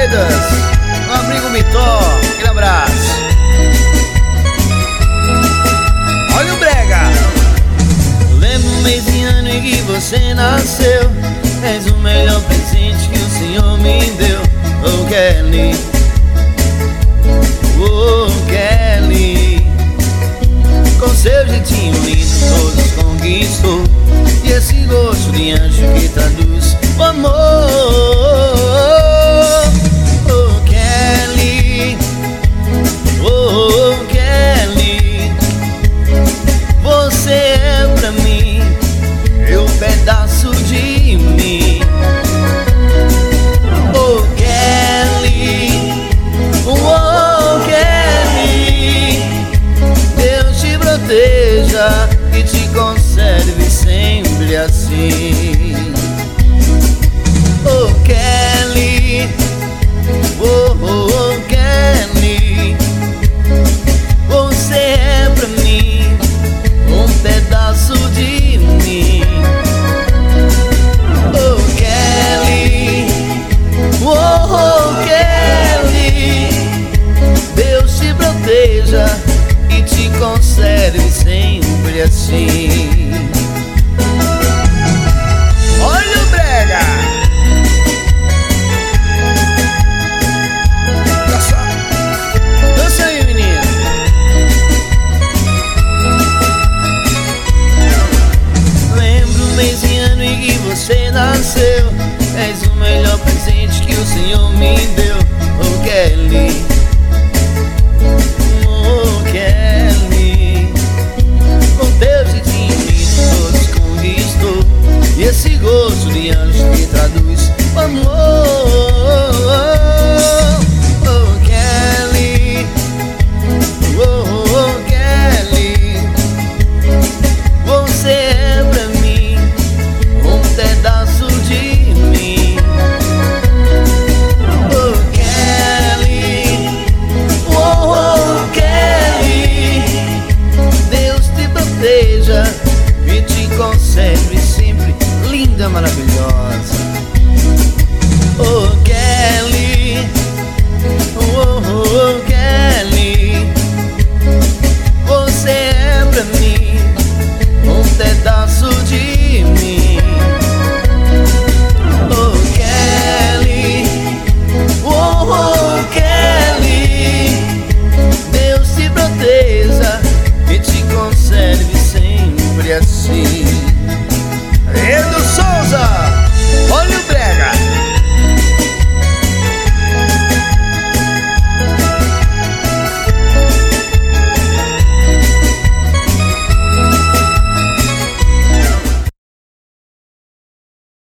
Freitas, no Abrigo Mitó, aquele abraço. Olha o brega. Lembro o mês e ano em que você nasceu. És o melhor presente que o Senhor me deu. Oh Kelly, oh Kelly, com seu jeitinho lindo todos conquistou. E esse gosto de anjo que traduz o amor. Oh Kelly, oh Kelly, você é pra mim um pedaço de mim. Oh Kelly, oh Kelly, Deus te proteja e te conserve sempre assim. Oh Kelly, oh Kelly, você é pra mim um pedaço de mim. Oh Kelly, oh Kelly, Deus te proteja e te conserve sempre assim. Olha o brega. Dança aí, menino. Lembro o mês e ano em que você nasceu. És o melhor presente que o Senhor me deu. Oh Kelly, oh Kelly, com teu jeitinho lindo todos conquistou. E esse gosto de anjo que traduz o amor. Oh Kelly, oh Kelly, você é pra mim um pedaço de mim. Oh Kelly, oh Kelly, Deus te proteja e te conserve sempre linda, maravilhosa. Oh Kelly, oh Kelly, você é pra mim um pedaço de mim. Oh Kelly, oh Kelly, Deus te proteja e te conserve sempre assim.